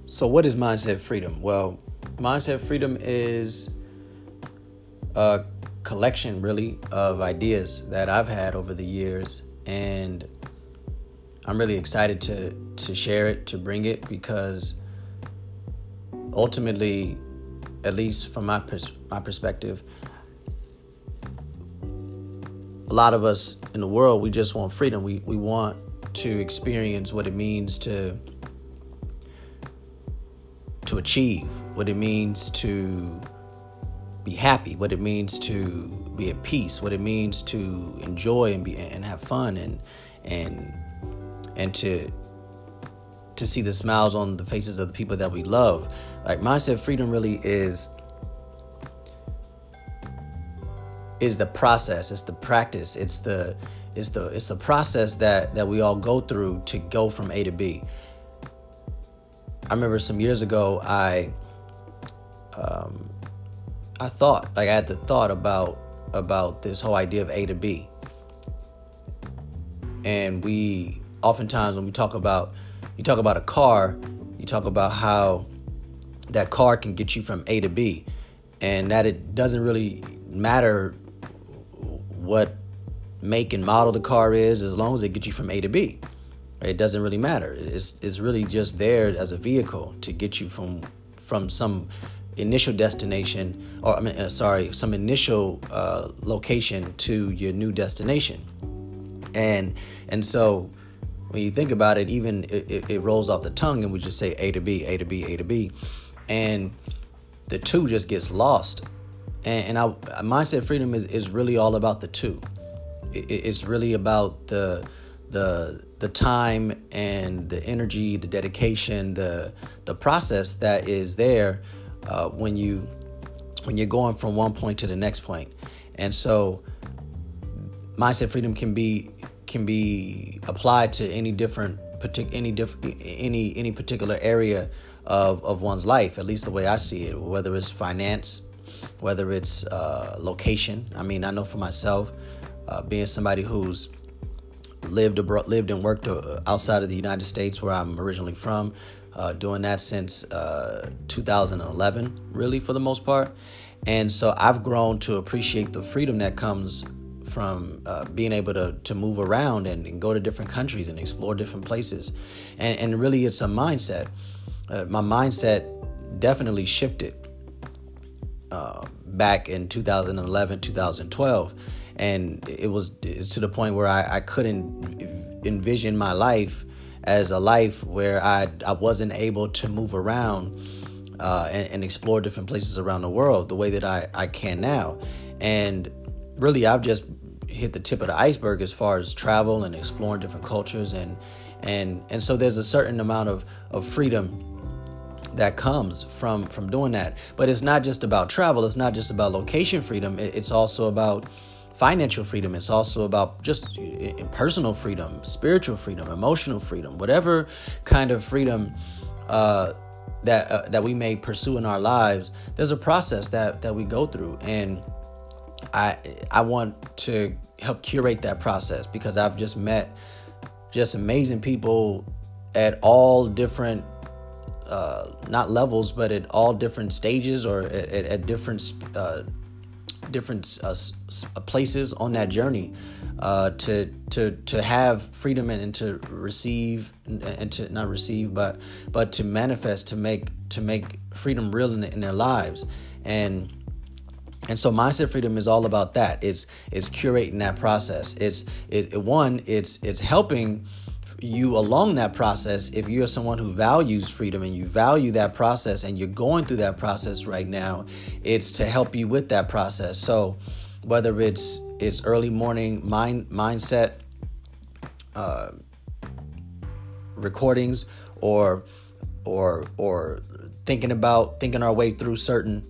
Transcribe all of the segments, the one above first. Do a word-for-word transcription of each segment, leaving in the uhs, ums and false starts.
So what is mindset freedom? Well, mindset freedom is a collection, really, of ideas that I've had over the years, and I'm really excited to to share it, to bring it, because ultimately, at least from my pers- my perspective, a lot of us in the world, we just want freedom. We we want to experience what it means to to achieve, what it means to be happy, what it means to be at peace, what it means to enjoy and be and have fun and and and to to see the smiles on the faces of the people that we love. Like, mindset freedom really is is the process, it's the practice, it's the it's the it's the process that that we all go through to go from A to B. I remember some years ago, I um, I thought, like I had the thought about about this whole idea of A to B. And we oftentimes, when we talk about, you talk about a car, you talk about how that car can get you from A to B, and that it doesn't really matter what make and model the car is, as long as it gets you from A to B. It doesn't really matter. It's it's really just there as a vehicle to get you from from some initial destination, or I mean, uh, sorry, some initial uh, location to your new destination. And and so when you think about it, even it, it, it rolls off the tongue, and we just say A to B, A to B, A to B, and the two just gets lost. And, and I, mindset freedom is, is really all about the two. It, it's really about the the the time and the energy, the dedication, the the process that is there uh, when you when you're going from one point to the next point. And so mindset freedom can be can be applied to any different partic- any different any any particular area of, of one's life, at least the way I see it, whether it's finance, whether it's uh, location. I mean, I know for myself, uh, being somebody who's lived abroad, lived and worked outside of the United States, where I'm originally from, uh, doing that since uh, two thousand eleven, really, for the most part. And so I've grown to appreciate the freedom that comes from uh, being able to to move around and, and go to different countries and explore different places. And, and really, it's a mindset. Uh, my mindset definitely shifted uh, back in two thousand eleven, two thousand twelve. And it was it's to the point where I, I couldn't envision my life as a life where I I wasn't able to move around uh, and, and explore different places around the world the way that I, I can now. And really, I've just hit the tip of the iceberg as far as travel and exploring different cultures. And and and so there's a certain amount of, of freedom that comes from from doing that. But it's not just about travel. It's not just about location freedom. It's also about financial freedom. It's also about just personal freedom, spiritual freedom, emotional freedom, whatever kind of freedom uh, that uh, that we may pursue in our lives. There's a process that that we go through, and I I want to help curate that process, because I've just met just amazing people at all different uh, not levels, but at all different stages, or at, at, at different uh, different uh, places on that journey, uh, to to to have freedom and, and to receive and to not receive, but but to manifest, to make to make freedom real in, in their lives. And and so mindset freedom is all about that. It's it's curating that process. It's it, it one it's it's helping you along that process. If you're someone who values freedom and you value that process and you're going through that process right now, it's to help you with that process. So whether it's it's early morning mind mindset uh, recordings, or or or thinking about thinking our way through certain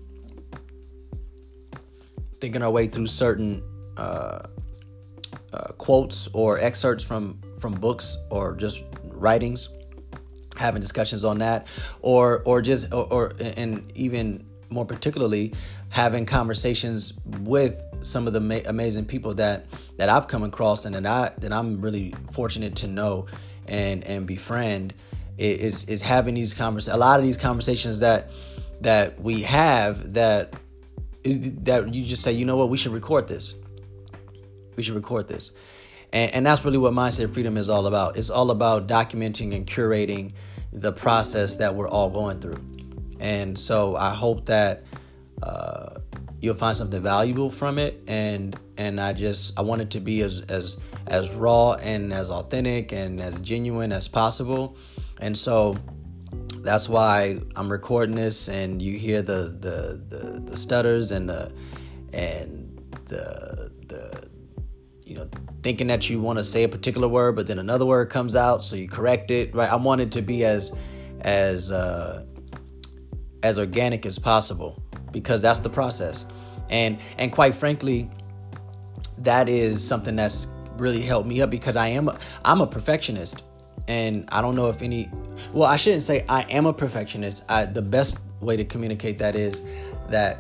thinking our way through certain uh, uh, quotes or excerpts from from books, or just writings, having discussions on that, or or just or, or and even more particularly, having conversations with some of the ma- amazing people that that I've come across and that I that I'm really fortunate to know and and befriend. is is having these conversations. A lot of these conversations that that we have that that you just say, you know what, we should record this. We should record this. And, and that's really what Mindset Freedom is all about. It's all about documenting and curating the process that we're all going through. And so I hope that uh, you'll find something valuable from it. And and I just I want it to be as as as raw and as authentic and as genuine as possible. And so that's why I'm recording this, and you hear the the the, the stutters and the and the the you know thinking that you want to say a particular word, but then another word comes out, so you correct it. Right? I want it to be as as uh, as organic as possible, because that's the process. And and quite frankly, that is something that's really helped me up, because I am a, I'm a perfectionist. And I don't know if any, well, I shouldn't say I am a perfectionist. I, the best way to communicate that is that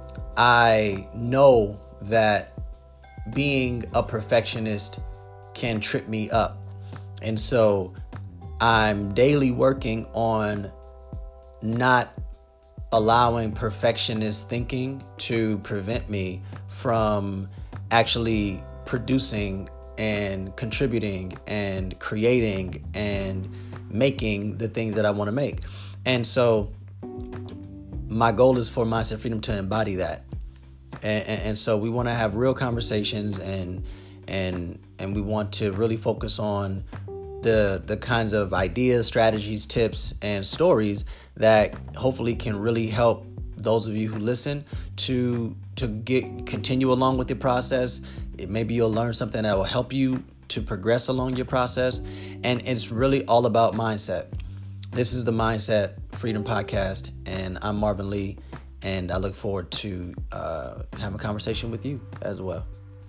I know that being a perfectionist can trip me up. And so I'm daily working on not allowing perfectionist thinking to prevent me from actually producing and contributing and creating and making the things that I want to make. And so my goal is for Mindset Freedom to embody that. And, and, and so we want to have real conversations, and and and we want to really focus on the the kinds of ideas, strategies, tips, and stories that hopefully can really help those of you who listen to to get continue along with your process. It, maybe you'll learn something that will help you to progress along your process. And it's really all about mindset. This is the Mindset Freedom Podcast, and I'm Marvin Lee, and I look forward to uh, having a conversation with you as well.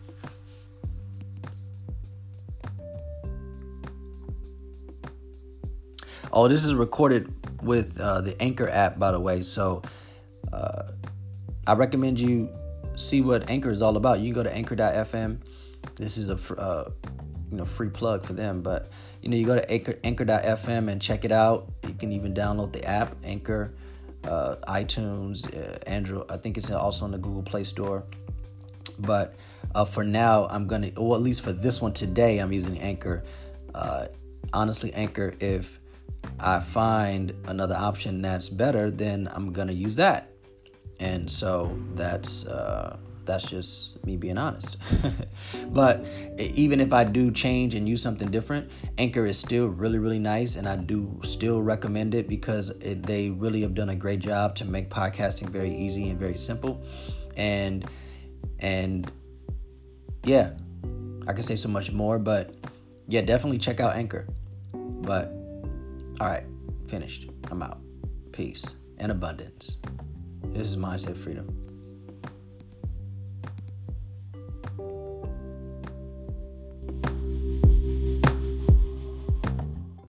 Oh, this is recorded with uh, the Anchor app, by the way. So uh, I recommend you see what Anchor is all about. You can go to anchor dot f m. This is a uh, you know free plug for them, but you know you go to anchor anchor dot f m and check it out. You can even download the app, Anchor, uh, iTunes, uh, Android. I think it's also on the Google Play Store. But uh, for now, I'm gonna, well, at least for this one today, I'm using Anchor. Uh, honestly, Anchor, if I find another option that's better, then I'm gonna use that. And so that's uh, that's just me being honest. But even if I do change and use something different, Anchor is still really, really nice, and I do still recommend it, because it, they really have done a great job to make podcasting very easy and very simple. And and yeah, I can say so much more, but yeah, definitely check out Anchor. But all right, finished. I'm out. Peace and abundance. This is Mindset Freedom.